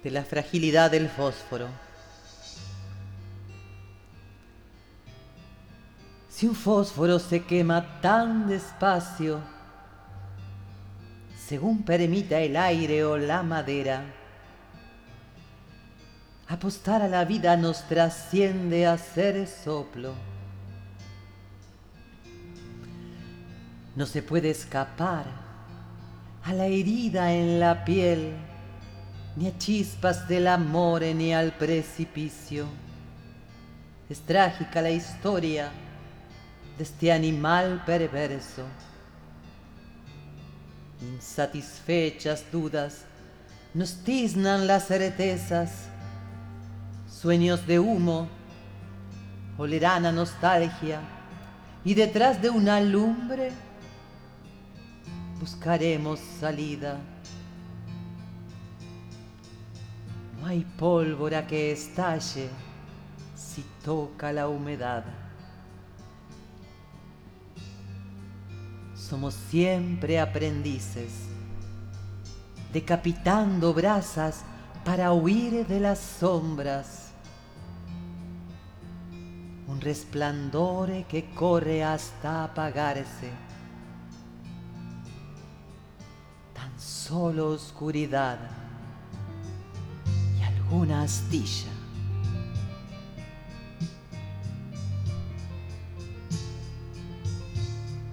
de la fragilidad del fósforo. Si un fósforo se quema tan despacio, según permita el aire o la madera, apostar a la vida nos trasciende a ser soplo. No se puede escapar a la herida en la piel, ni a chispas del amor ni al precipicio. Es trágica la historia de este animal perverso. Insatisfechas dudas nos tiznan las certezas. Sueños de humo olerán a nostalgia, y detrás de una lumbre buscaremos salida. No hay pólvora que estalle si toca la humedad. Somos siempre aprendices, decapitando brasas para huir de las sombras. Un resplandor que corre hasta apagarse. Tan solo oscuridad y alguna astilla.